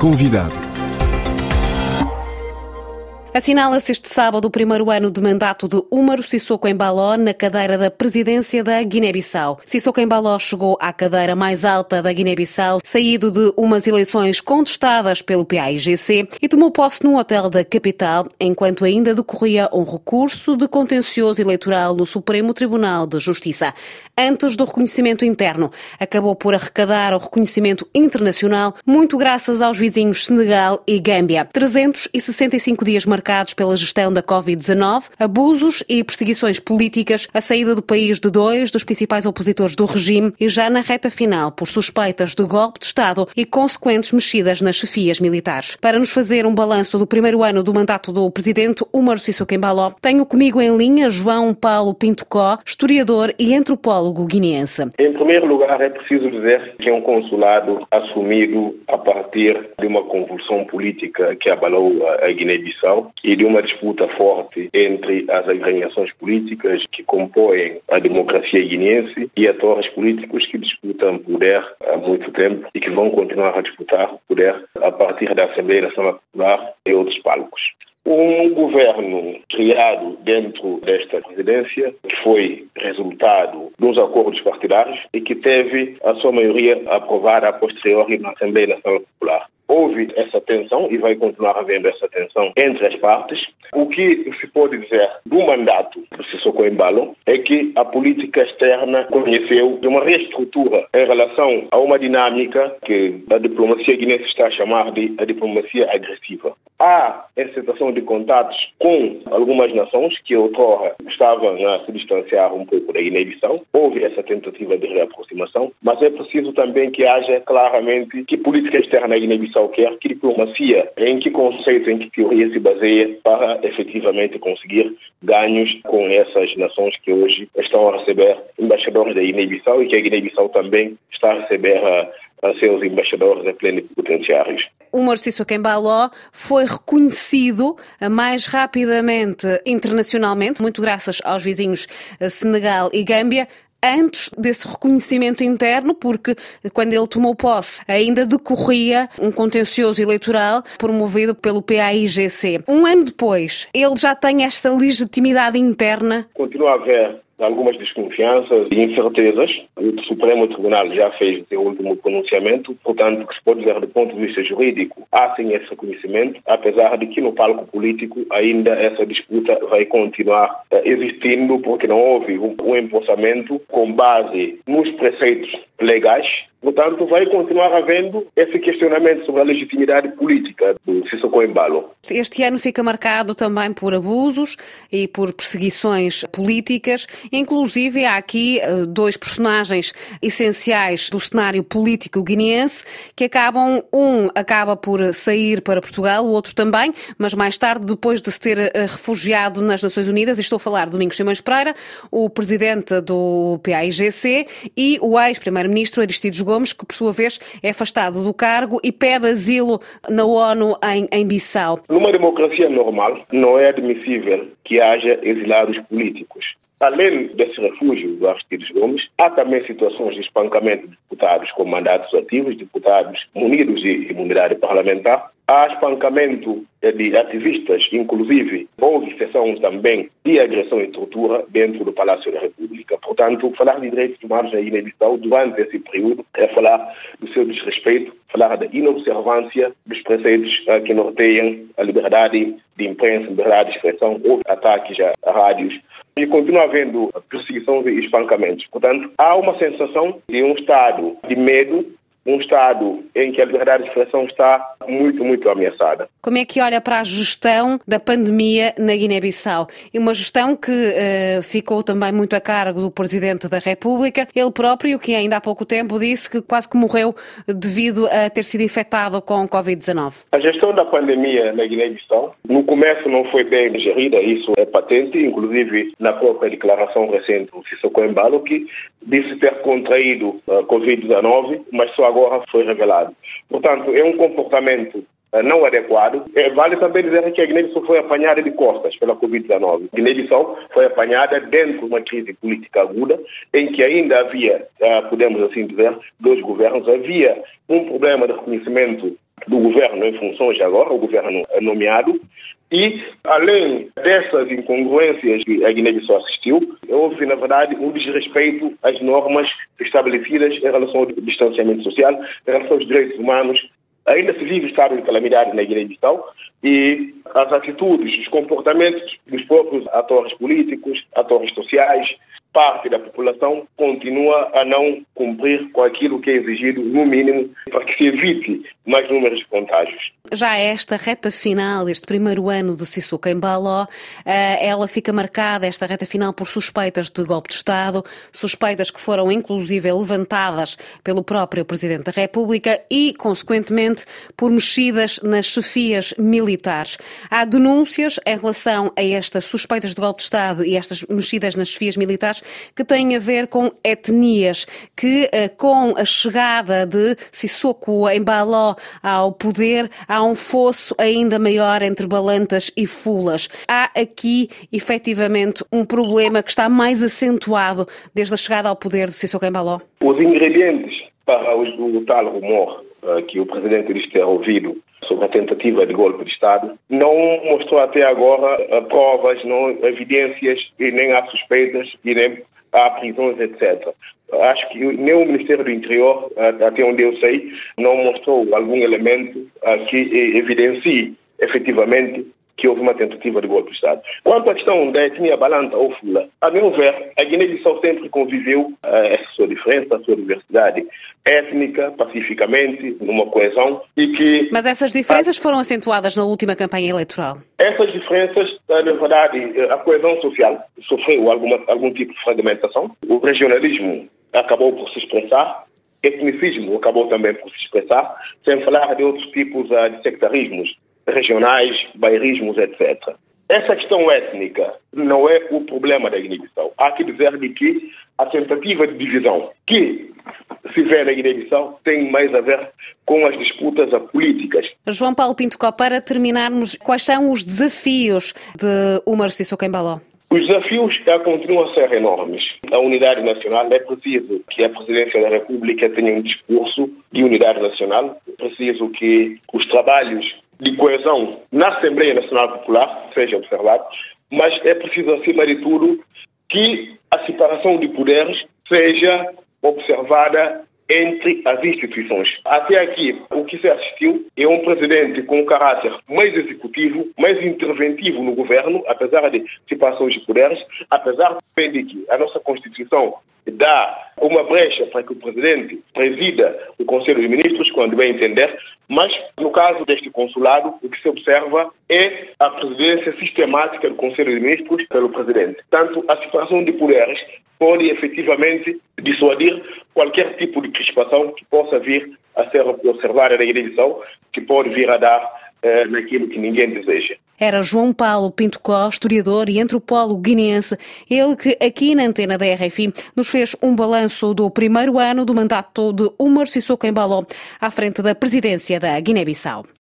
Convidado. Assinala-se este sábado o primeiro ano de mandato de Umaru Sissoko Embaló na cadeira da presidência da Guiné-Bissau. Sissoko Embaló chegou à cadeira mais alta da Guiné-Bissau, saído de umas eleições contestadas pelo PAIGC e tomou posse num hotel da capital, enquanto ainda decorria um recurso de contencioso eleitoral no Supremo Tribunal de Justiça. Antes do reconhecimento interno, acabou por arrecadar o reconhecimento internacional, muito graças aos vizinhos Senegal e Gâmbia. 365 dias marcados pela gestão da Covid-19, abusos e perseguições políticas, a saída do país de dois dos principais opositores do regime e já na reta final por suspeitas de golpe de Estado e consequentes mexidas nas chefias militares. Para nos fazer um balanço do primeiro ano do mandato do presidente Umaru Sissoko Embaló, tenho comigo em linha João Paulo Pinto Có, historiador e antropólogo guineense. Em primeiro lugar, é preciso dizer que é um consulado assumido a partir de uma convulsão política que abalou a Guiné-Bissau e de uma disputa forte entre as agremiações políticas que compõem a democracia guineense e atores políticos que disputam poder há muito tempo e que vão continuar a disputar poder a partir da Assembleia Nacional Popular e outros palcos. Um governo criado dentro desta presidência, que foi resultado dos acordos partidários e que teve a sua maioria aprovada a posteriori na Assembleia Nacional Popular. Houve essa tensão e vai continuar havendo essa tensão entre as partes. O que se pode dizer do mandato do Sissoko Embaló é que a política externa conheceu uma reestrutura em relação a uma dinâmica que a diplomacia guinense está a chamar de a diplomacia agressiva. Há enceitação de contatos com algumas nações que outrora estavam a se distanciar um pouco da Guiné-Bissau. Houve essa tentativa de reaproximação, mas é preciso também que haja claramente que política externa a Guiné-Bissau quer, que diplomacia, em que conceito, em que teoria se baseia para efetivamente conseguir ganhos com essas nações que hoje estão a receber embaixadores da Guiné-Bissau e que a Guiné-Bissau também está a receber a seus embaixadores plenipotenciários. Umaru Sissoko Embaló foi reconhecido mais rapidamente internacionalmente, muito graças aos vizinhos Senegal e Gâmbia, antes desse reconhecimento interno, porque quando ele tomou posse ainda decorria um contencioso eleitoral promovido pelo PAIGC. Um ano depois, ele já tem esta legitimidade interna? Continua a haver algumas desconfianças e incertezas. O Supremo Tribunal já fez o seu último pronunciamento, portanto, que se pode dizer do ponto de vista jurídico, há sim esse reconhecimento, apesar de que no palco político ainda essa disputa vai continuar existindo, porque não houve um empossamento com base nos preceitos legais. Portanto, vai continuar havendo esse questionamento sobre a legitimidade política do Sissoko Embaló. Este ano fica marcado também por abusos e por perseguições políticas. Inclusive, há aqui dois personagens essenciais do cenário político guineense que um acaba por sair para Portugal, o outro também, mas mais tarde, depois de se ter refugiado nas Nações Unidas, estou a falar de Domingos Simões Pereira, o presidente do PAIGC e o ex-primeiro-ministro Aristides Gomes, que por sua vez é afastado do cargo e pede asilo na ONU em Bissau. Numa democracia normal, não é admissível que haja exilados políticos. Além desse refúgio do Aristides Gomes, há também situações de espancamento de deputados com mandatos ativos, deputados munidos de imunidade parlamentar. Há espancamento de ativistas, inclusive houve sessão também de agressão e tortura dentro do Palácio da República. Portanto, falar de direitos humanos na Guiné-Bissau durante esse período é falar do seu desrespeito, falar da inobservância dos preceitos que norteiam a liberdade de imprensa, liberdade de expressão. Houve ataques a rádios e continua havendo perseguição e espancamentos. Portanto, há uma sensação de um estado de medo, um estado em que a liberdade de expressão está muito, muito ameaçada. Como é que olha para a gestão da pandemia na Guiné-Bissau? E uma gestão que ficou também muito a cargo do Presidente da República, ele próprio, que ainda há pouco tempo disse que quase que morreu devido a ter sido infectado com Covid-19. A gestão da pandemia na Guiné-Bissau, no começo não foi bem gerida, isso é patente, inclusive na própria declaração recente do Sissoko Embaló, que disse ter contraído a Covid-19, mas só agora foi revelado. Portanto, é um comportamento não adequado. Vale também dizer que a Guiné-Bissau foi apanhada de costas pela Covid-19. A Guiné-Bissau foi apanhada dentro de uma crise política aguda, em que ainda havia, podemos assim dizer, dois governos. Havia um problema de reconhecimento do governo em funções agora, o governo nomeado. E, além dessas incongruências que a Guiné-Bissau assistiu, houve, na verdade, um desrespeito às normas estabelecidas em relação ao distanciamento social, em relação aos direitos humanos. Ainda se vive estado de calamidade na Guiné-Bissau e as atitudes, os comportamentos dos próprios atores políticos, atores sociais, parte da população continua a não cumprir com aquilo que é exigido, no mínimo, para que se evite mais números de contágios. Já esta reta final, este primeiro ano de Sissoko Embaló, ela fica marcada, esta reta final, por suspeitas de golpe de Estado, suspeitas que foram inclusive levantadas pelo próprio Presidente da República e, consequentemente, por mexidas nas chefias militares. Há denúncias em relação a estas suspeitas de golpe de Estado e estas mexidas nas chefias militares que têm a ver com etnias, que com a chegada de Sissoko Embaló ao poder, há um fosso ainda maior entre balantas e fulas. Há aqui, efetivamente, um problema que está mais acentuado desde a chegada ao poder de Sissoko Embaló. Os ingredientes para o tal rumor que o Presidente diz ter ouvido sobre a tentativa de golpe de Estado não mostrou até agora provas, não evidências, e nem há suspeitas, e nem há prisões, etc. Acho que nem o Ministério do Interior, até onde eu sei, não mostrou algum elemento que evidencie efetivamente que houve uma tentativa de golpe de Estado. Quanto à questão da etnia balanta ou fula, a meu ver, a Guiné-Bissau sempre conviveu essa sua diferença, a sua diversidade étnica, pacificamente, numa coesão e que... Mas essas diferenças foram acentuadas na última campanha eleitoral? Essas diferenças, na verdade, a coesão social sofreu algum tipo de fragmentação. O regionalismo acabou por se expressar, etnicismo acabou também por se expressar, sem falar de outros tipos de sectarismos regionais, bairrismos, etc. Essa questão étnica não é o problema da Guiné-Bissau. Há que dizer de que a tentativa de divisão que se vê na Guiné-Bissau tem mais a ver com as disputas políticas. João Paulo Pinto Costa, para terminarmos, quais são os desafios de Umaru Sissoko Embaló? Os desafios continuam a ser enormes. A unidade nacional, é preciso que a Presidência da República tenha um discurso de unidade nacional, é preciso que os trabalhos de coesão na Assembleia Nacional Popular seja observado, mas é preciso, acima de tudo, que a separação de poderes seja observada entre as instituições. Até aqui, o que se assistiu é um presidente com um caráter mais executivo, mais interventivo no governo, apesar de separações de poderes, apesar de que a nossa Constituição dá uma brecha para que o presidente presida o Conselho de Ministros, quando bem entender, mas no caso deste consulado, o que se observa é a presidência sistemática do Conselho de Ministros pelo presidente. Tanto a separação de poderes pode efetivamente dissuadir qualquer tipo de crispação que possa vir a ser observada na Guiné-Bissau, que pode vir a dar naquilo que ninguém deseja. Era João Paulo Pinto Costa, historiador e antropólogo guineense, ele que aqui na antena da RFI nos fez um balanço do primeiro ano do mandato de Umaru Sissoko Embaló à frente da presidência da Guiné-Bissau.